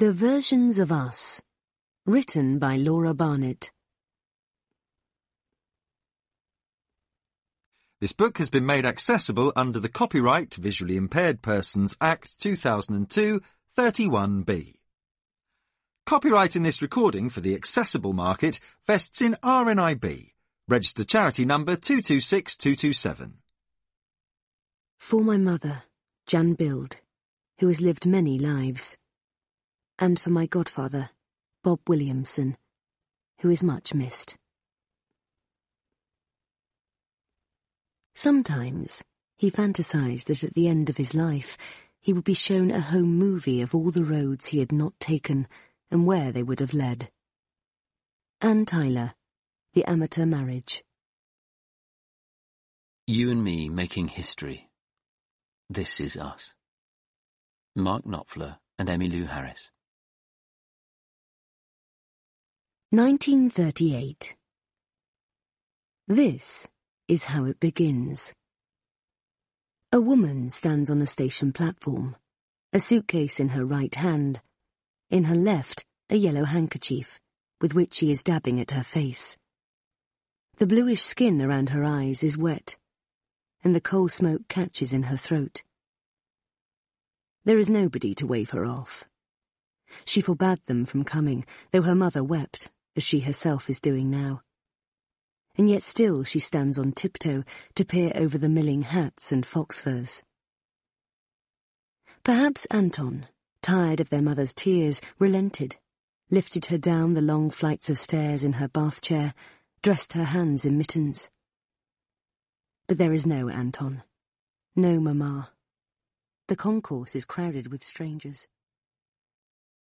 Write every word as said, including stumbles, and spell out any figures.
The Versions of Us, written by Laura Barnett. This book has been made accessible under the Copyright to Visually Impaired Persons Act two thousand two, thirty-one B. Copyright in this recording for the accessible market vests in R N I B, registered charity number two two six two two seven. For my mother, Jan Bild, who has lived many lives. And for my godfather, Bob Williamson, who is much missed. Sometimes he fantasized that at the end of his life he would be shown a home movie of all the roads he had not taken and where they would have led. Anne Tyler, The Amateur Marriage. You and me making history. This is us. Mark Knopfler and Emmylou Harris. nineteen thirty-eight. This is how it begins. A woman stands on a station platform, a suitcase in her right hand, in her left a yellow handkerchief, with which she is dabbing at her face. The bluish skin around her eyes is wet, and the coal smoke catches in her throat. There is nobody to wave her off. She forbade them from coming, though her mother wept, as she herself is doing now. And yet still she stands on tiptoe to peer over the milling hats and fox furs. Perhaps Anton, tired of their mother's tears, relented, lifted her down the long flights of stairs in her bath chair, dressed her hands in mittens. But there is no Anton, no Mamma. The concourse is crowded with strangers.